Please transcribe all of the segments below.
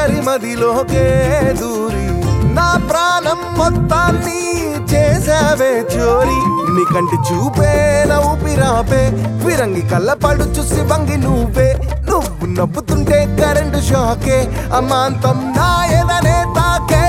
ఒంటరి మదిలోకే దూరి నా ప్రాణం మొత్తాన్ని చేసావే చోరీ నీ కంటి చూపే నా ఊపిరాపే ఫిరంగి కళ్ళ పడు చూసి వంగి నువ్వు నవ్వుతుంటే కరెంటు షాకే అమాంతం నా ఎదనే తాకే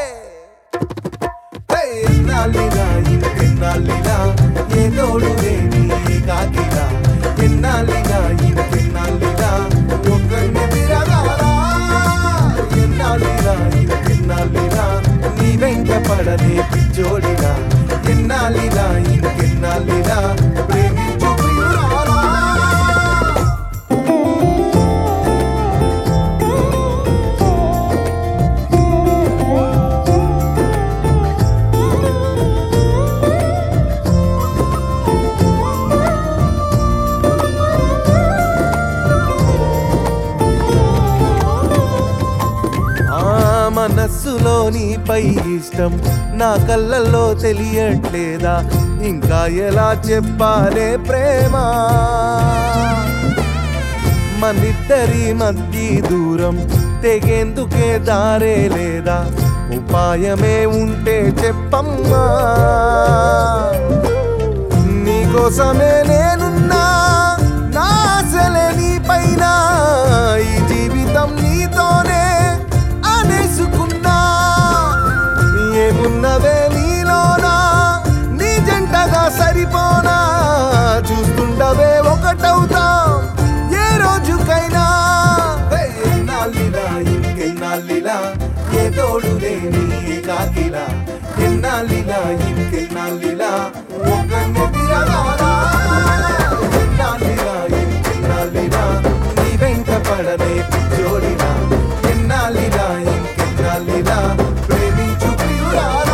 ఎన్నాళ్ళిలా ఇంకెన్నాళ్ళిలా ఏ తోడు లేని కాకిలా ఎన్నాళ్ళిలా ఇంకెన్నాళ్ళిలా ఒక్కడిని తిరగాలా ఎన్నాళ్ళిలా ఇంకెన్నాళ్ళిలా నీ వెంట పడనే పిచ్చోడిలా ఎన్నాళ్ళిలా ఇంకెన్నాళ్ళిలా ప్రేమించు ప్రియురాలా మనస్సులో నీపై ఇష్టం నా కళ్ళల్లో తెలియట్లేదా ఇంకా ఎలా చెప్పాలే ప్రేమ మనిద్దరి మధ్య దూరం తెగేందుకే దారే లేదా ఉపాయమే ఉంటే చెప్పమ్మా నీకోసమే నేనున్నా నా ఆశలే నీపైన ఈ జీవితం నీతోనే అనేసుకున్నా ఏమున్నవే నీలోనా నీ జంటగా సరిపోనా చూస్తుండవే ఒకటవుతాం ఏ రోజుకైనా ఎన్నాళ్ళిలా ఇంకెన్నాళ్ళిలా ఏ తోడు లేని కాకిలా ఎన్నాళ్ళిలా ఇంకెన్నాళ్ళిలా ఒకరిని తిరగాలా ఎన్నాళ్ళిలా ఇంకెన్నాళ్ళిలా నీ వెంట పడనే పిచ్చోడిలా ఎన్నాళ్ళిలా ఇంకెన్నాళ్ళిలా ప్రేమించు ప్రియురాలా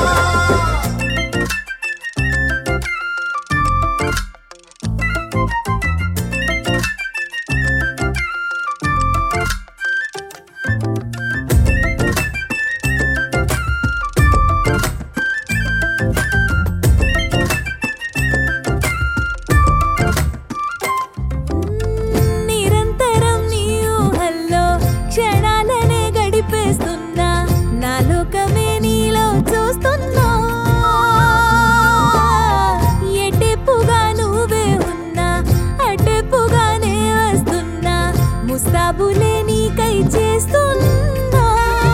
ముస్తాబులే నీకై చేస్తున్నా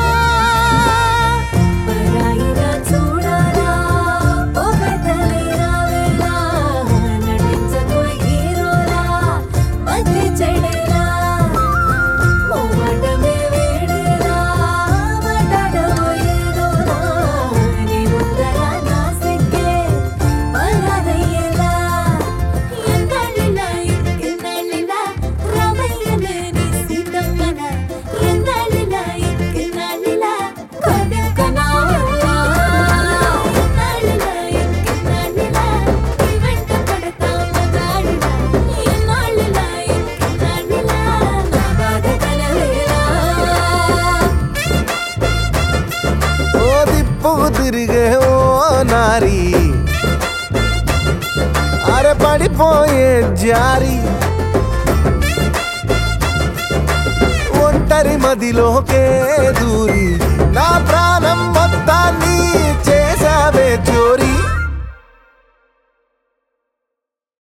పరాయిగా చూడాలా పొగడలే రావేలా నటించకు హీరోలా మధ్య చెడేలా మోమాటమే వేడేలా మాట్లాడబోయేదోలా నీ ముందర నా సిగ్గే పరారయ్యేలా ఎన్నాళ్ళిలా ఇంకెన్నాళ్ళిలా రామయ్యనే తిరిగే ఓ నారీ అరే పడిపోయే జారి ఒంటరి మదిలోకే దూరి నా ప్రాణం మొత్తాన్ని చేసావే చోరీ